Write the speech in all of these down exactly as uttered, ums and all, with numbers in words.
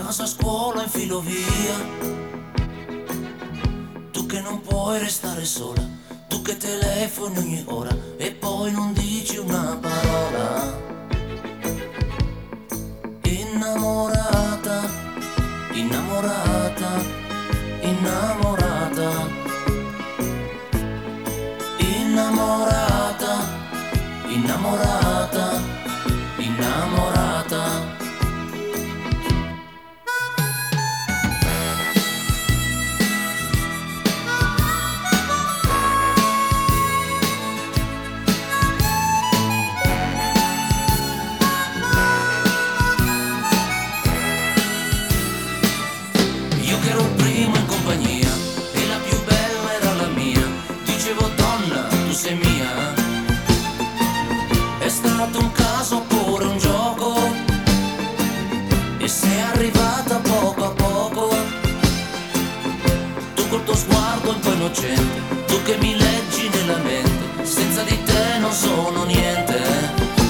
casa, a scuola, infilo via. Tu che non puoi restare sola, tu che telefoni ogni ora e poi non dici una parola. Innamorata, innamorata, innamorata, innamorata, innamorata, innamorata. Io che ero il primo in compagnia e la più bella era la mia, dicevo donna tu sei mia. È stato un caso oppure un gioco e sei arrivata poco a poco. Tu col tuo sguardo un po' innocente, tu che mi leggi nella mente, senza di te non sono niente.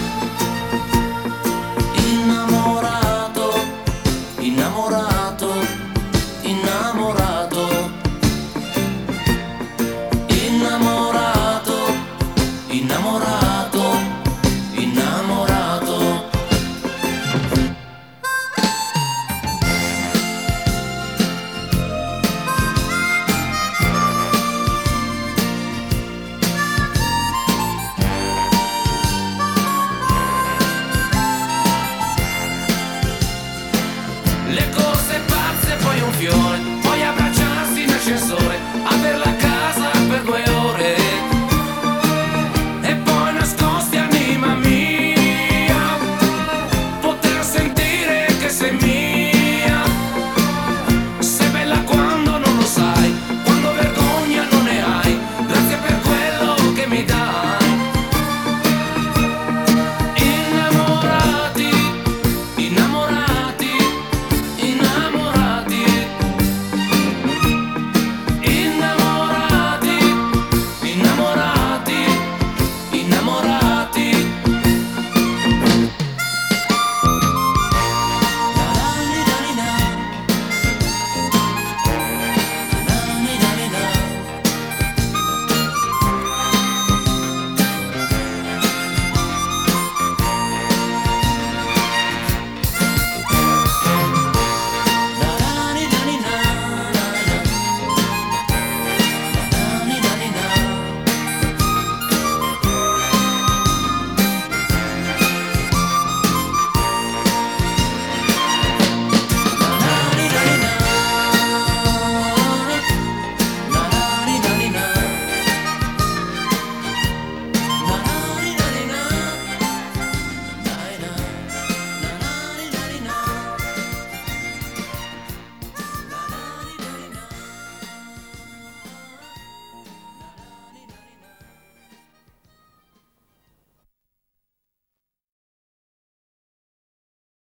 Innamorato, innamorato, innamorato, innamorato, innamorato, innamorato. Le cose pazze, poi un fiore